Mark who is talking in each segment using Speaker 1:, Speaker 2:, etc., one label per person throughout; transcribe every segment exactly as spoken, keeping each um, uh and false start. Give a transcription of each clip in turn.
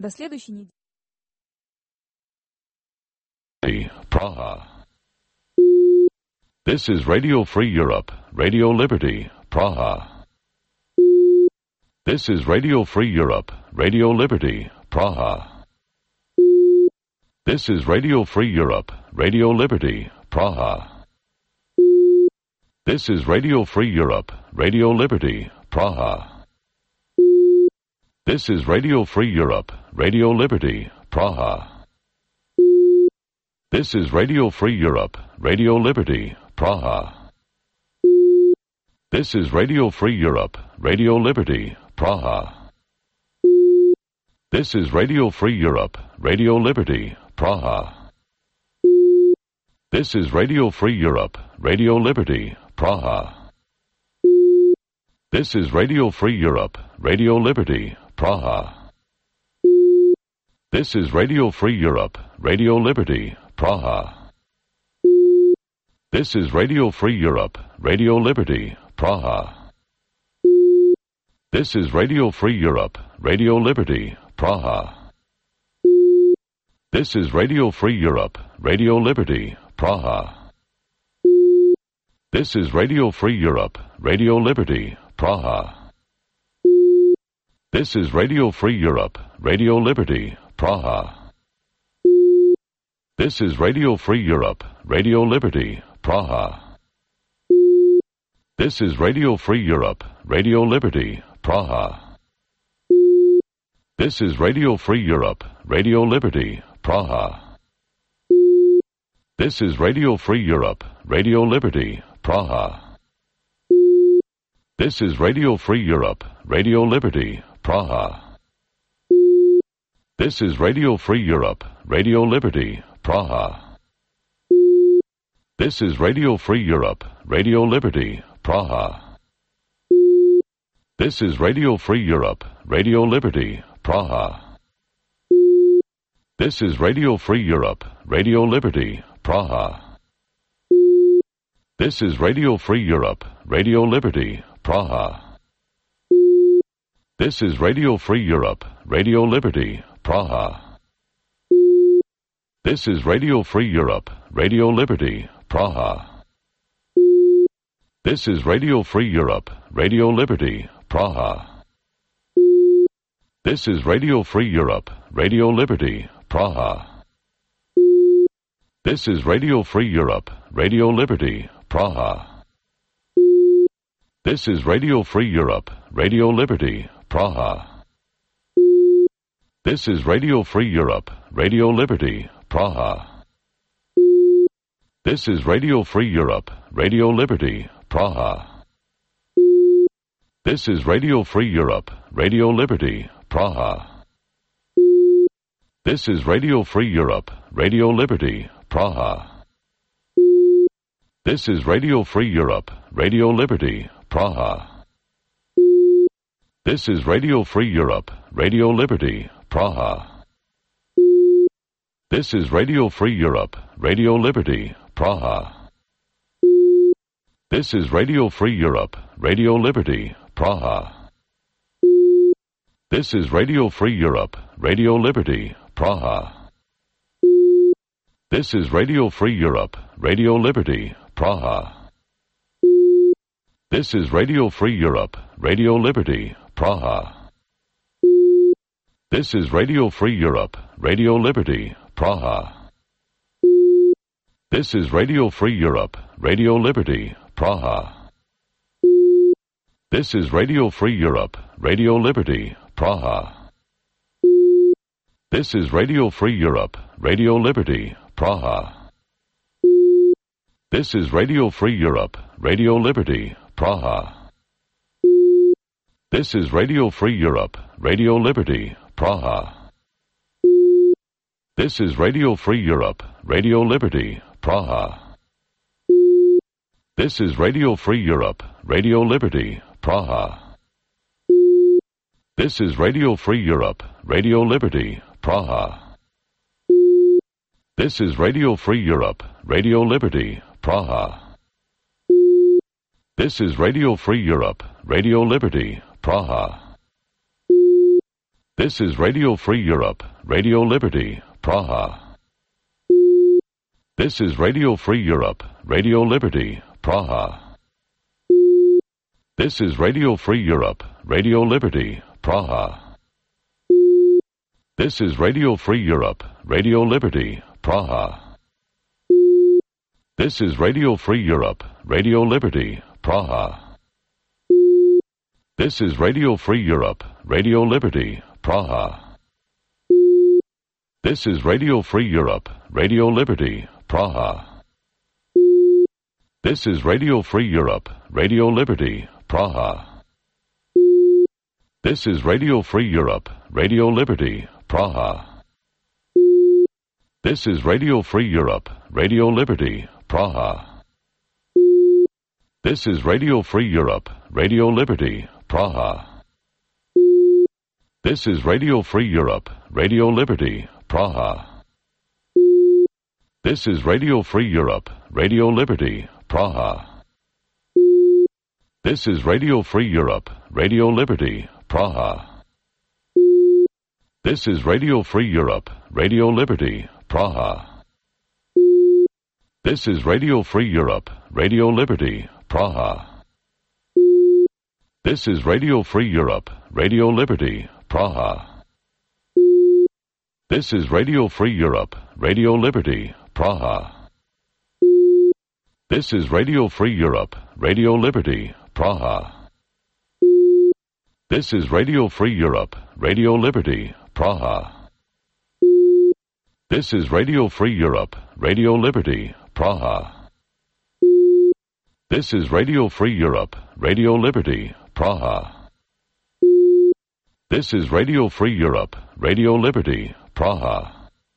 Speaker 1: До следующей недели.
Speaker 2: Praha. This is Radio Free Europe, Radio Liberty, Praha. This is Radio Free Europe, Radio Liberty, Praha. This is Radio Free Europe, Radio Liberty, Praha. This is Radio Free Europe, Radio Liberty, Praha. This is Radio Free Europe, Radio Liberty, Praha. This is Radio Free Europe, Radio Liberty, Praha. This is Radio Free Europe, Radio Liberty, Praha. This is Radio Free Europe, Radio Liberty, Praha. This is Radio Free Europe, Radio Liberty, Praha. This is Radio Free Europe, Radio Liberty, Praha. This is Radio Free Europe, Radio Liberty, Praha. This is Radio Free Europe, Radio Liberty, Praha. This is Radio Free Europe, Radio Liberty, Praha. This is Radio Free Europe, Radio Liberty, Praha. This is Radio Free Europe, Radio Liberty, Praha. This is Radio Free Europe, Radio Liberty, Praha. This is Radio Free Europe, Radio Liberty, Praha. This is Radio Free Europe, Radio Liberty, Praha. This is Radio Free Europe, Radio Liberty, Praha. This is Radio Free Europe, Radio Liberty, Praha. This is Radio Free Europe, Radio Liberty, Praha. This is Radio Free Europe, Radio Liberty, Praha. This is Radio Free Europe, Radio Liberty, Praha. This is Radio Free Europe, Radio Liberty, Praha. This is Radio Free Europe, Radio Liberty, Praha. This is Radio Free Europe, Radio Liberty, Praha. This is Radio Free Europe, Radio Liberty, Praha. This is Radio Free Europe, Radio Liberty, Praha. This is Radio Free Europe, Radio Liberty, Praha. This is Radio Free Europe, Radio Liberty, Praha. This is Radio Free Europe, Radio Liberty, Praha. This is Radio Free Europe, Radio Liberty, Praha. This is Radio Free Europe, Radio Liberty, Praha. This is Radio Free Europe, Radio Liberty, Praha. This is Radio Free Europe, Radio Liberty, Praha. This is Radio Free Europe, Radio Liberty, Praha. This is Radio Free Europe, Radio Liberty, Praha. This is Radio Free Europe, Radio Liberty, Praha. This is Radio Free Europe, Radio Liberty, Praha. This is Radio Free Europe, Radio Liberty, Praha. This is Radio Free Europe, Radio Liberty, Praha. This is Radio Free Europe, Radio Liberty, Praha. This is Radio Free Europe, Radio Liberty, Praha. This is Radio Free Europe, Radio Liberty, Praha. This is Radio Free Europe, Radio Liberty, Praha. This is Radio Free Europe, Radio Liberty, Praha. This is Radio Free Europe, Radio Liberty, Praha. This is Radio Free Europe, Radio Liberty, Praha. This is Radio Free Europe, Radio Liberty, Praha. This is Radio Free Europe, Radio Liberty, Praha. This is Radio Free Europe, Radio Liberty, Praha. This is Radio Free Europe, Radio Liberty, Praha. This is Radio Free Europe, Radio Liberty, Praha. This is Radio Free Europe, Radio Liberty, Praha. This is Radio Free Europe, Radio Liberty, Praha. This is Radio Free Europe, Radio Liberty, Praha. This is Radio Free Europe, Radio Liberty, Praha. This is Radio Free Europe, Radio Liberty, Praha. This is Radio Free Europe, Radio Liberty, Praha. This is Radio Free Europe, Radio Liberty, Praha. This is Radio Free Europe, Radio Liberty, Praha. This is Radio Free Europe, Radio Liberty, Praha. This is Radio Free Europe, Radio Liberty, Praha. This is Radio Free Europe, Radio Liberty, Praha. This is Radio Free Europe, Radio Liberty, Praha. This is Radio Free Europe, Radio Liberty, Praha. This is Radio Free Europe, Radio Liberty, Praha. This is Radio Free Europe, Radio Liberty, Praha. This is Radio Free Europe, Radio Liberty, Praha. This is Radio Free Europe, Radio Liberty, Praha. This is Radio Free Europe, Radio Liberty, Praha. This is Radio Free Europe, Radio Liberty, Praha. This is Radio Free Europe, Radio Liberty, Praha. This is Radio Free Europe, Radio Liberty, Praha. This is Radio Free Europe, Radio Liberty, Praha. This is Radio Free Europe, Radio Liberty, Praha. This is Radio Free Europe, Radio Liberty, Praha.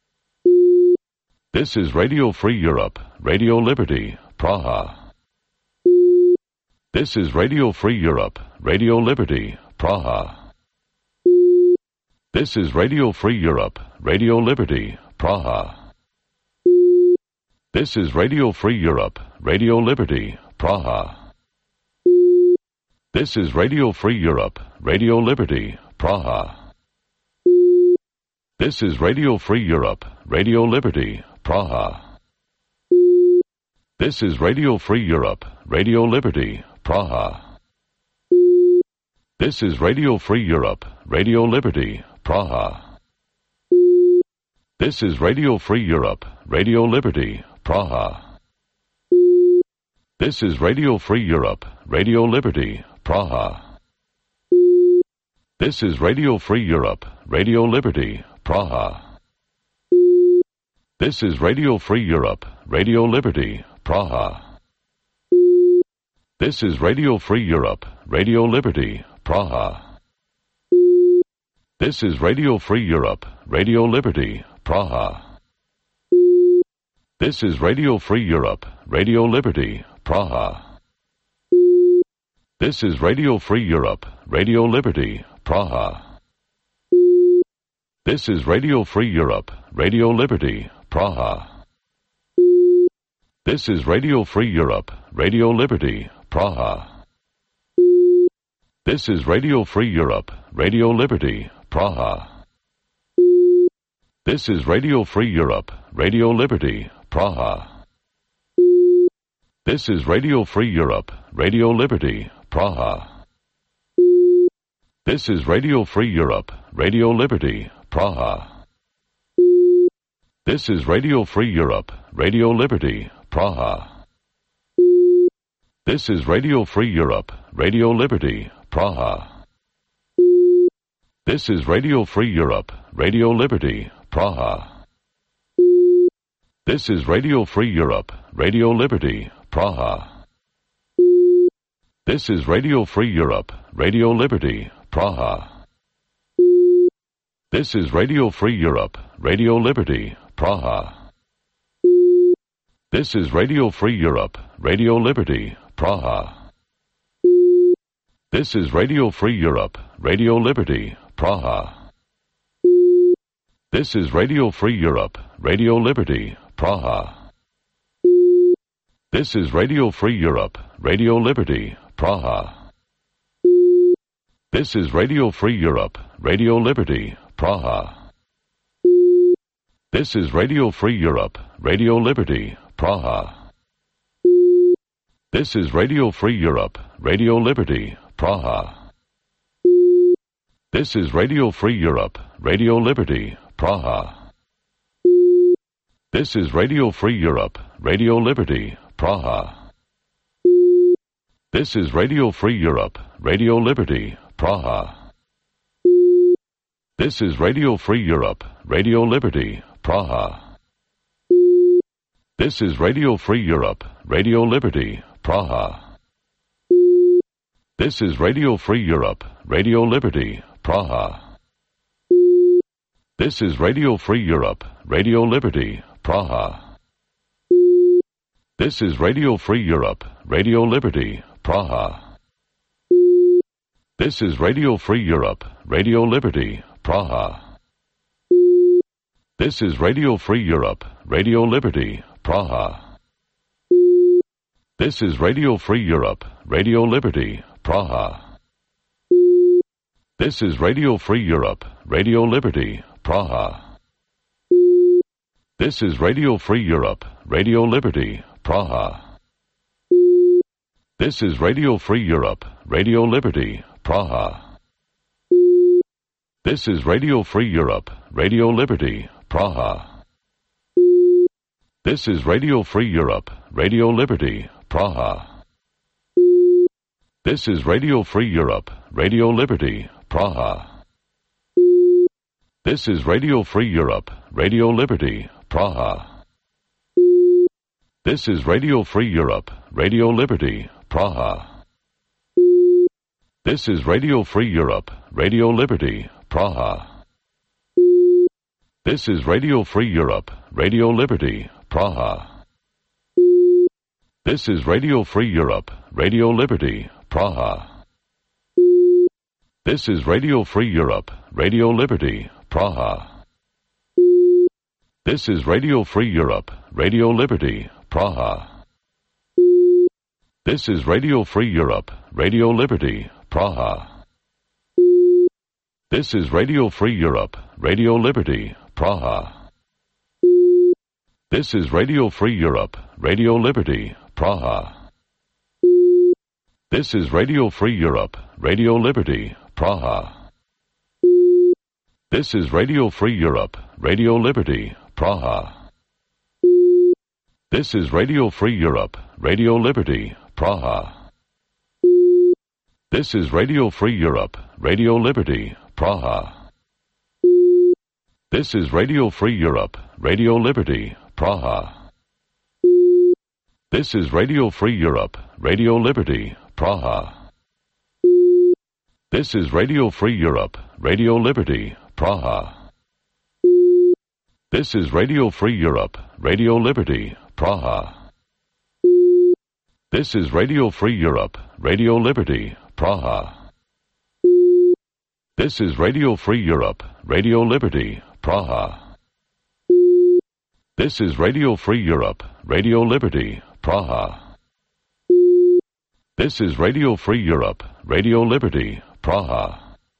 Speaker 2: This is Radio Free Europe, Radio Liberty, Praha. This is Radio Free Europe, Radio Liberty, Praha. This is Radio Free Europe, Radio Liberty, Praha. This is Radio Free Europe, Radio Liberty, Praha. This is Radio Free Europe, Radio Liberty, Praha. This is Radio Free Europe, Radio Liberty, Praha. This is Radio Free Europe, Radio Liberty, Praha. This is Radio Free Europe, Radio Liberty, Praha. This is Radio Free Europe, Radio Liberty, Praha. This is Radio Free Europe, Radio Liberty, Praha. This is Radio Free Europe, Radio Liberty, Praha. This is Radio Free Europe, Radio Liberty, Praha. This is Radio Free Europe, Radio Liberty, Praha. This is Radio Free Europe, Radio Liberty, Praha. This is Radio Free Europe, Radio Liberty, Praha. This is Radio Free Europe, Radio Liberty, Praha. This is Radio Free Europe, Radio Liberty, Praha. This is Radio Free Europe, Radio Liberty, Praha. This is Radio Free Europe, Radio Liberty, Praha. This is Radio Free Europe, Radio Liberty, Praha. This is Radio Free Europe, Radio Liberty, Praha. This is Radio Free Europe, Radio Liberty, Praha. This is Radio Free Europe, Radio Liberty, Praha. This is Radio Free Europe, Radio Liberty, Praha. This is Radio Free Europe, Radio Liberty, Praha. This is Radio Free Europe, Radio Liberty, Praha. This is Radio Free Europe, Radio Liberty, Praha. This is Radio Free Europe, Radio Liberty, Praha. This is Radio Free Europe, Radio Liberty, Praha. This is Radio Free Europe, Radio Liberty, Praha. This is Radio Free Europe, Radio Liberty, Praha. This is Radio Free Europe, Radio Liberty, Praha. This is Radio Free Europe, Radio Liberty, Praha. This is Radio Free Europe, Radio Liberty, Praha. This is Radio Free Europe, Radio Liberty, Praha. This is Radio Free Europe, Radio Liberty, Praha. This is Radio Free Europe, Radio Liberty, Praha. This is Radio Free Europe, Radio Liberty, Praha. This is Radio Free Europe, Radio Liberty, Praha. This is Radio Free Europe, Radio Liberty, Praha. This is Radio Free Europe, Radio Liberty, Praha. This is Radio Free Europe, Radio Liberty, Praha. This is Radio Free Europe, Radio Liberty, Praha. This is Radio Free Europe, Radio Liberty, Praha. This is Radio Free Europe, Radio Liberty, Praha. This is Radio Free Europe, Radio Liberty, Praha. This is Radio Free Europe, Radio Liberty, Praha. This is Radio Free Europe, Radio Liberty, Praha. This is Radio Free Europe, Radio Liberty, Praha. This is Radio Free Europe, Radio Liberty, Praha. This is Radio Free Europe, Radio Liberty, Praha. This is Radio Free Europe, Radio Liberty, Praha. This is Radio Free Europe, Radio Liberty, Praha. This is Radio Free Europe, Radio Liberty, Praha. This is Radio Free Europe, Radio Liberty, Praha. This is Radio Free Europe, Radio Liberty, Praha. This is Radio Free Europe, Radio Liberty, Praha. This is Radio Free Europe, Radio Liberty, Praha. This is Radio Free Europe, Radio Liberty, Praha. This is Radio Free Europe, Radio Liberty, Praha. This is Radio Free Europe, Radio Liberty, Praha. This is Radio Free Europe, Radio Liberty, Praha. This is Radio Free Europe, Radio Liberty, Praha. This is Radio Free Europe, Radio Liberty, Praha. This is Radio Free Europe, Radio Liberty, Praha. This is Radio Free Europe, Radio Liberty, Praha. This is Radio Free Europe, Radio Liberty, Praha. This is Radio Free Europe, Radio Liberty, Praha. This is Radio Free Europe, Radio Liberty, Praha. This is Radio Free Europe, Radio Liberty, Praha. This is Radio Free Europe, Radio Liberty, Praha. This is Radio Free Europe, Radio Liberty, Praha. This is Radio Free Europe, Radio Liberty, Praha. This is Radio Free Europe, Radio Liberty, Praha.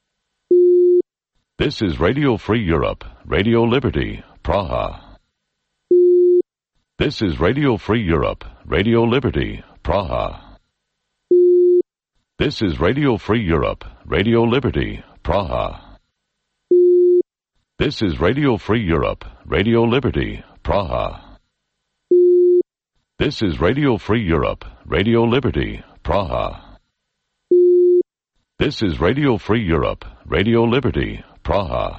Speaker 2: This is Radio Free Europe, Radio Liberty, Praha. This is Radio Free Europe, Radio Liberty, Praha. This is Radio Free Europe, Radio Liberty, Praha. This is Radio Free Europe, Radio Liberty, Praha. This is Radio Free Europe, Radio Liberty, Praha. This is Radio Free Europe, Radio Liberty, Praha.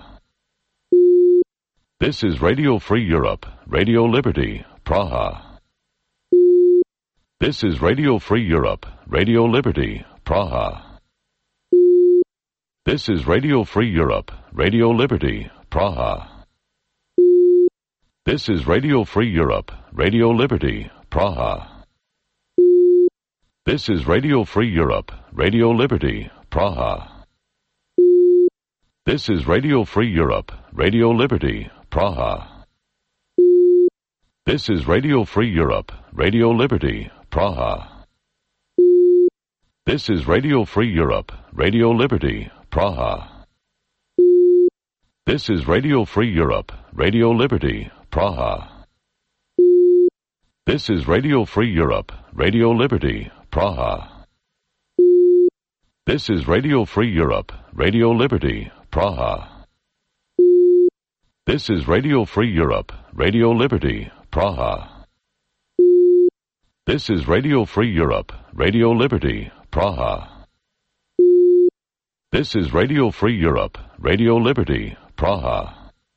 Speaker 2: This is Radio Free Europe, Radio Liberty, Praha. This is Radio Free Europe, Radio Liberty, Praha. This is Radio Free Europe, Radio Liberty, Praha. This is Radio Free Europe, Radio Liberty, Praha. This is Radio Free Europe, Radio Liberty, Praha. This is Radio Free Europe, Radio Liberty, Praha. This is Radio Free Europe, Radio Liberty, Praha. This is Radio Free Europe, Radio Liberty, Praha. This is Radio Free Europe, Radio Liberty, Praha. This is Radio Free Europe, Radio Liberty, Praha. This is Radio Free Europe, Radio Liberty, Praha. This is Radio Free Europe, Radio Liberty, Praha. This is Radio Free Europe, Radio Liberty, Praha. This is Radio Free Europe, Radio Liberty, Praha.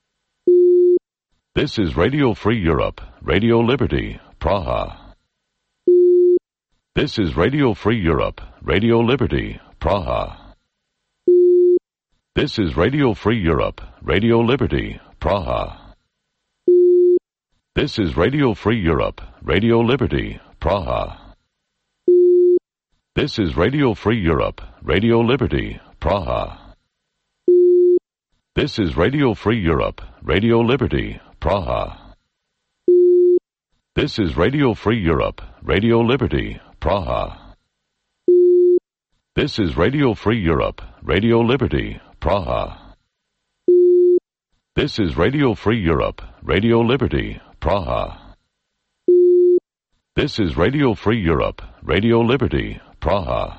Speaker 2: This is Radio Free Europe, Radio Liberty, Praha. This is Radio Free Europe, Radio Liberty, Praha. This is Radio Free Europe, Radio Liberty, Praha. This is Radio Free Europe, Radio Liberty, Praha. This is Radio Free Europe, Radio Liberty, Praha. This is Radio Free Europe, Radio Liberty, Praha. This is Radio Free Europe, Radio Liberty, Praha. This is Radio Free Europe, Radio Liberty, Praha. This is Radio Free Europe, Radio Liberty, Praha. This is Radio Free Europe, Radio Liberty, Praha.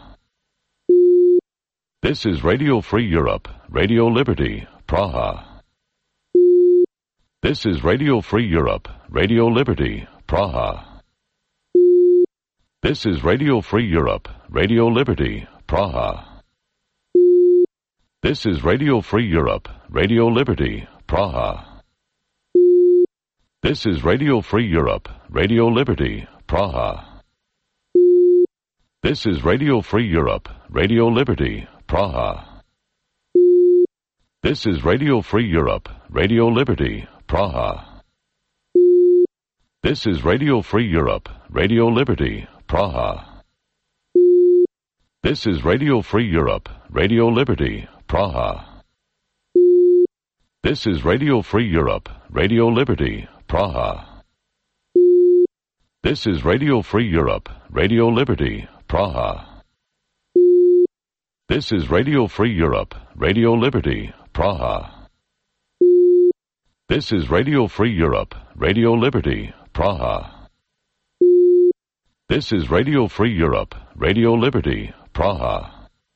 Speaker 2: This is Radio Free Europe, Radio Liberty, Praha. This is Radio Free Europe, Radio Liberty, Praha. This is Radio Free Europe, Radio Liberty, Praha. This is Radio Free Europe, Radio Liberty, Praha. This is Radio Free Europe, Radio Liberty, Praha. This is Radio Free Europe, Radio Liberty, Praha. This is Radio Free Europe, Radio Liberty, Praha. This is Radio Free Europe, Radio Liberty, Praha. This is Radio Free Europe, Radio Liberty, Praha. This is Radio Free Europe, Radio Liberty, Praha. This is Radio Free Europe, Radio Liberty, Praha. This is Radio Free Europe, Radio Liberty, Praha. This is Radio Free Europe, Radio Liberty, Praha. This is Radio Free Europe, Radio Liberty, Praha.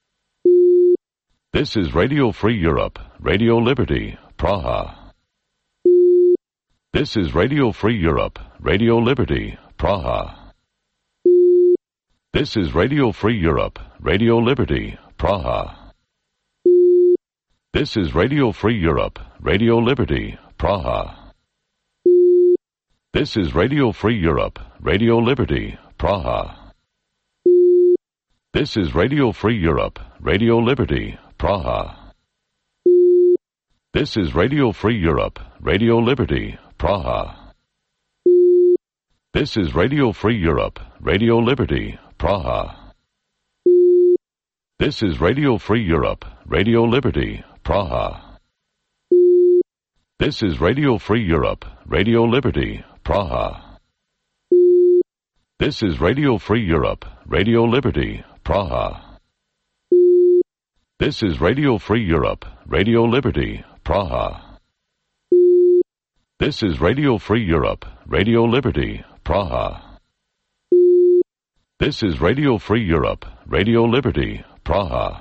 Speaker 2: This is Radio Free Europe, Radio Liberty, Praha. This is Radio Free Europe, Radio Liberty, Praha. This is Radio Free Europe, Radio Liberty, Praha. This is Radio Free Europe, Radio Liberty, Praha. This is Radio Free Europe, Radio Liberty, Praha. This is Radio Free Europe, Radio Liberty, Praha. This is Radio Free Europe, Radio Liberty, Praha. This is Radio Free Europe, Radio Liberty, Praha. This is Radio Free Europe, Radio Liberty, Praha. This is Radio Free Europe, Radio Liberty, Praha. This is Radio Free Europe, Radio Liberty, Praha. This is Radio Free Europe, Radio Liberty, Praha. This is Radio Free Europe, Radio Liberty, Praha. This is Radio Free Europe, Radio Liberty, Praha.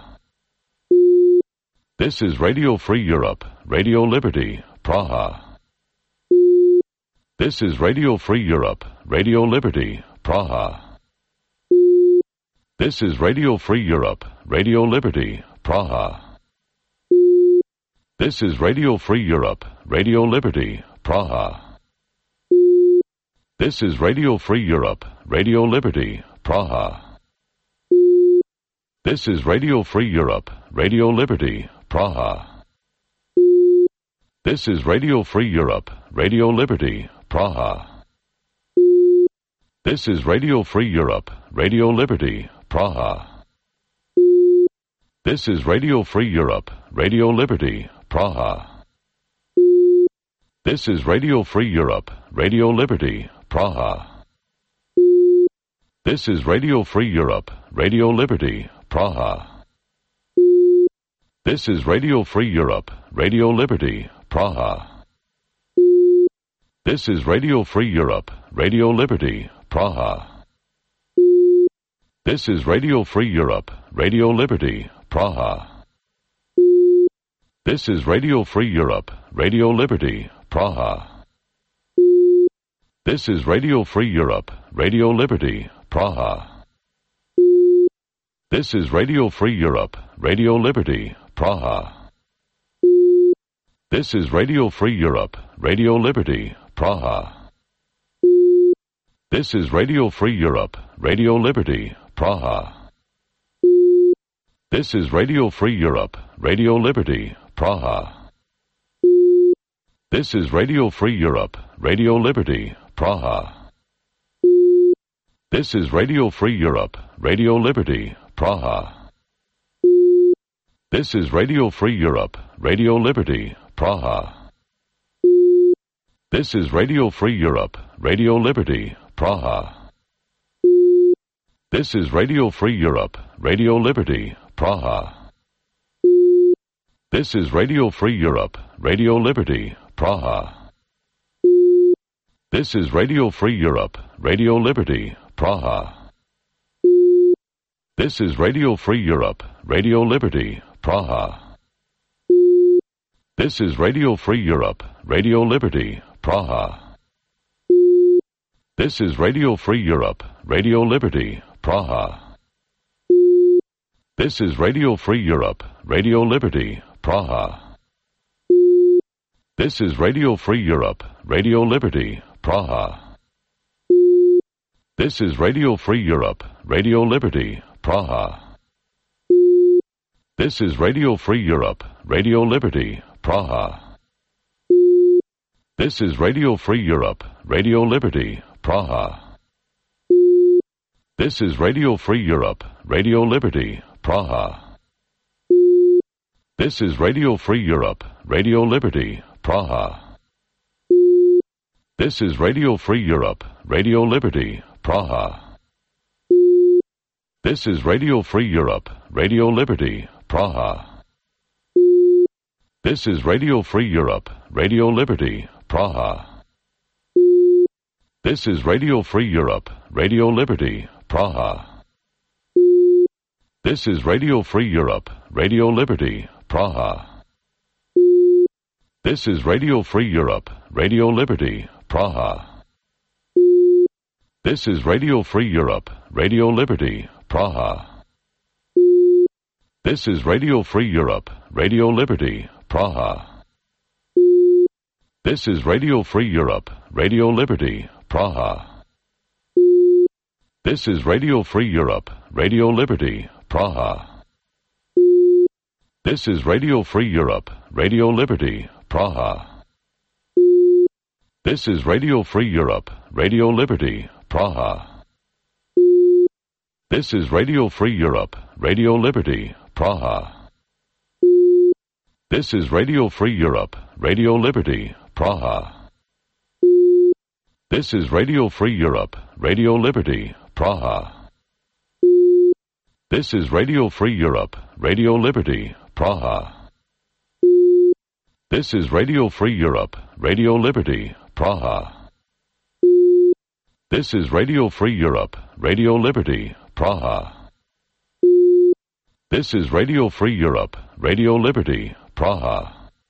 Speaker 2: This is Radio Free Europe, Radio Liberty, Praha. This is Radio Free Europe, Radio Liberty, Praha. This is Radio Free Europe, Radio Liberty, Praha. This is Radio Free Europe, Radio Liberty, Praha. This is Radio Free Europe, Radio Liberty, Praha. This is Radio Free Europe, Radio Liberty, Praha. This is Radio Free Europe, Radio Liberty, Praha. This is Radio Free Europe, Radio Liberty, Praha. This is Radio Free Europe, Radio Liberty, Praha. This is Radio Free Europe, Radio Liberty, Praha. This is Radio Free Europe, Radio Liberty, Praha. This is Radio Free Europe, Radio Liberty, Praha. This is Radio Free Europe, Radio Liberty, Praha. This is Radio Free Europe, Radio Liberty, Praha. This is Radio Free Europe, Radio Liberty, Praha. This is Radio Free Europe, Radio Liberty, Praha. This is Radio Free Europe, Radio Liberty, Praha. This is Radio Free Europe, Radio Liberty, Praha. This is Radio Free Europe, Radio Liberty, Praha. This is Radio Free Europe, Radio Liberty, Praha. This is Radio Free Europe, Radio Liberty, Praha. This is Radio Free Europe, Radio Liberty, Praha. This is Radio Free Europe, Radio Liberty, Praha. This is Radio Free Europe, Radio Liberty, Praha. This is Radio Free Europe, Radio Liberty, Praha. This is Radio Free Europe, Radio Liberty, Praha. This is Radio Free Europe, Radio Liberty, Praha. This is Radio Free Europe, Radio Liberty, Praha. This is Radio Free Europe, Radio Liberty, Praha. This is Radio Free Europe, Radio Liberty, Praha. This is Radio Free Europe, Radio Liberty, Praha. This is Radio Free Europe, Radio Liberty, Praha. This is Radio Free Europe, Radio Liberty, Praha. This is Radio Free Europe, Radio Liberty, Praha. This is Radio Free Europe, Radio Liberty, Praha. This is Radio Free Europe, Radio Liberty, Praha. This is Radio Free Europe, Radio Liberty, Praha. This is Radio Free Europe, Radio Liberty, Praha. This is Radio Free Europe, Radio Liberty, Praha. This is Radio Free Europe, Radio Liberty, Praha. This is Radio Free Europe, Radio Liberty, Praha. This is Radio Free Europe, Radio Liberty, Praha. This is Radio Free Europe, Radio Liberty, Praha. This is Radio Free Europe, Radio Liberty, Praha. This is Radio Free Europe, Radio Liberty, Praha. This is Radio Free Europe, Radio Liberty, Praha. This is Radio Free Europe, Radio Liberty, Praha. This is Radio Free Europe, Radio Liberty, Praha. This is Radio Free Europe, Radio Liberty, Praha. This is Radio Free Europe, Radio Liberty, Praha. This is Radio Free Europe, Radio Liberty, Praha. This is Radio Free Europe, Radio Liberty, Praha. This is Radio Free Europe, Radio Liberty, Praha. This is Radio Free Europe, Radio Liberty, Praha. This is Radio Free Europe, Radio Liberty, Praha. This is Radio Free Europe, Radio Liberty, Praha.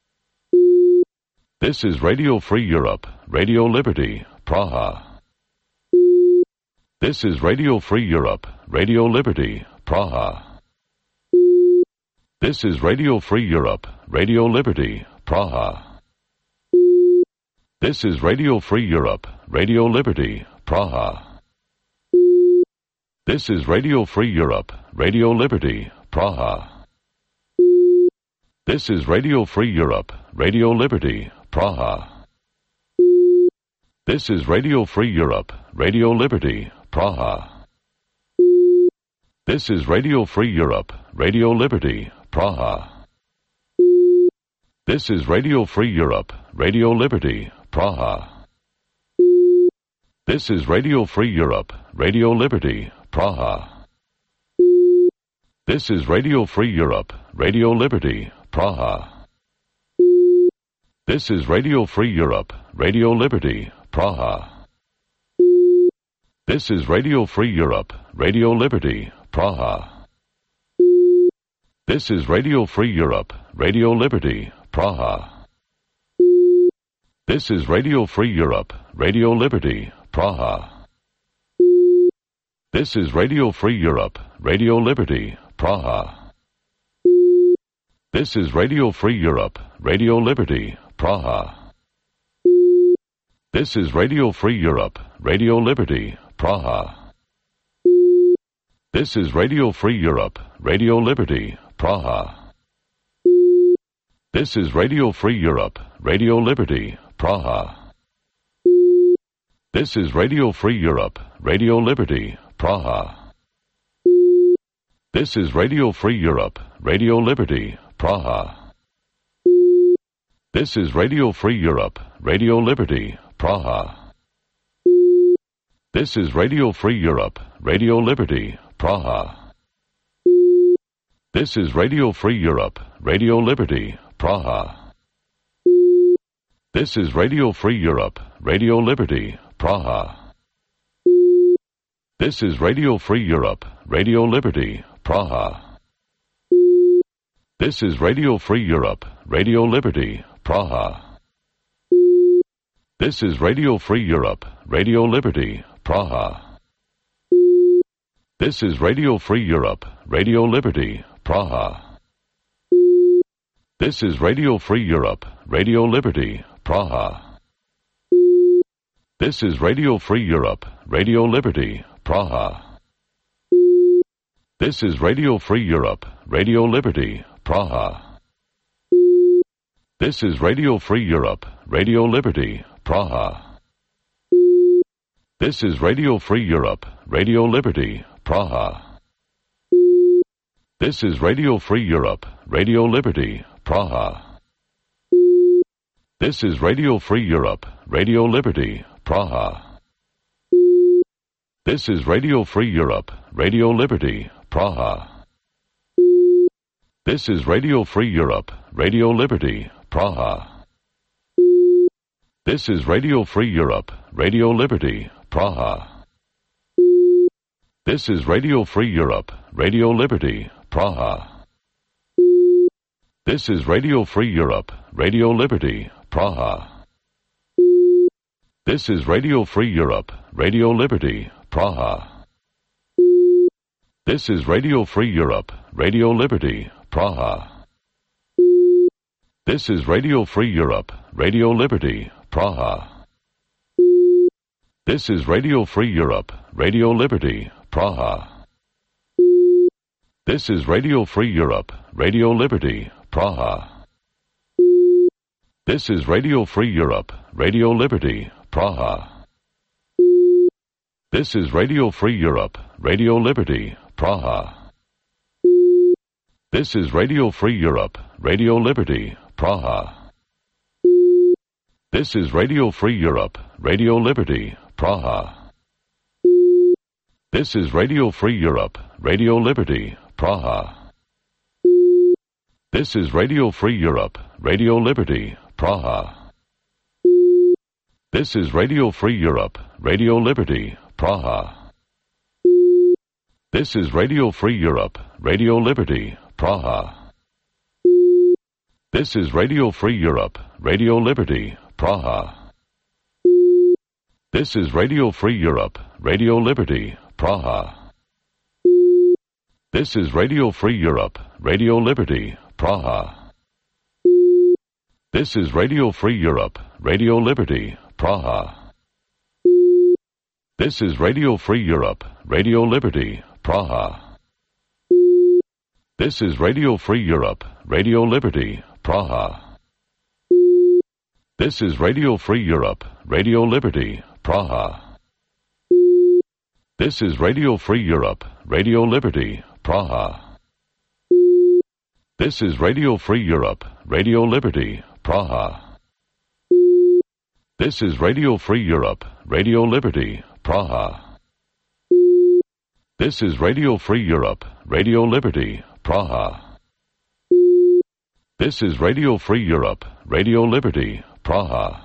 Speaker 2: This is Radio Free Europe, Radio Liberty, Praha. This is Radio Free Europe, Radio Liberty, Praha. This is Radio Free Europe, Radio Liberty, Praha. This is Radio Free Europe, Radio Liberty, Praha. This is Radio Free Europe, Radio Liberty, Praha. This is Radio Free Europe, Radio Liberty, Praha. This is Radio Free Europe, Radio Liberty, Praha. This is Radio Free Europe, Radio Liberty, Praha. This is Radio Free Europe, Radio Liberty, Praha. This is Radio Free Europe, Radio Liberty, Praha. This is Radio Free Europe, Radio Liberty, Praha. This is Radio Free Europe, Radio Liberty, Praha. This is Radio Free Europe, Radio Liberty, Praha. This is Radio Free Europe, Radio Liberty, Praha. This is Radio Free Europe, Radio Liberty, Praha. This is Radio Free Europe, Radio Liberty, Praha. This is Radio Free Europe, Radio Liberty, Praha. This is Radio Free Europe, Radio Liberty, Praha. This is Radio Free Europe, Radio Liberty, Praha. This is Radio Free Europe, Radio Liberty, Praha. This is Radio Free Europe, Radio Liberty, Praha. This is Radio Free Europe, Radio Liberty, Praha. This is Radio Free Europe, Radio Liberty, Praha. This is Radio Free Europe, Radio Liberty, Praha. This is Radio Free Europe, Radio Liberty, Praha. This is Radio Free Europe, Radio Liberty, Praha. This is Radio Free Europe, Radio Liberty, Praha. This is Radio Free Europe, Radio Liberty, Praha. This is Radio Free Europe, Radio Liberty, Praha. This is Radio Free Europe, Radio Liberty, Praha. This is Radio Free Europe, Radio Liberty, Praha. This is Radio Free Europe, Radio Liberty, Praha. This is Radio Free Europe, Radio Liberty, Praha. This is Radio Free Europe, Radio Liberty, Praha. This is Radio Free Europe, Radio Liberty, Praha. This is Radio Free Europe, Radio Liberty, Praha. This is Radio Free Europe, Radio Liberty, Praha. This is Radio Free Europe, Radio Liberty, Praha. This is Radio Free Europe, Radio Liberty, Praha. This is Radio Free Europe, Radio Liberty, Praha. This is Radio Free Europe, Radio Liberty, Praha. This is Radio Free Europe, Radio Liberty, Praha. This is Radio Free Europe, Radio Liberty, Praha. This is Radio Free Europe, Radio Liberty, Praha. This is Radio Free Europe, Radio Liberty, Praha. This is Radio Free Europe, Radio Liberty, Praha. This is Radio Free Europe, Radio Liberty, Praha. This is Radio Free Europe, Radio Liberty, Praha. This is Radio Free Europe, Radio Liberty, Praha. This is Radio Free Europe, Radio Liberty, Praha. This is Radio Free Europe, Radio Liberty, Praha. This is Radio Free Europe, Radio Liberty, Praha. This is Radio Free Europe, Radio Liberty, Praha. This is Radio Free Europe, Radio Liberty, Praha. This is Radio Free Europe, Radio Liberty, Praha. This is Radio Free Europe, Radio Liberty, Praha. This is Radio Free Europe, Radio Liberty, Praha. This is Radio Free Europe, Radio Liberty, Praha. This is Radio Free Europe, Radio Liberty, Praha. This is Radio Free Europe, Radio Liberty, Praha. This is Radio Free Europe, Radio Liberty, Praha. This is Radio Free Europe, Radio Liberty, Praha. This is Radio Free Europe, Radio Liberty, Praha. This is Radio Free Europe, Radio Liberty, Praha. This is Radio Free Europe, Radio Liberty, Praha. This is Radio Free Europe, Radio Liberty, Praha. This is Radio Free Europe, Radio Liberty, Praha.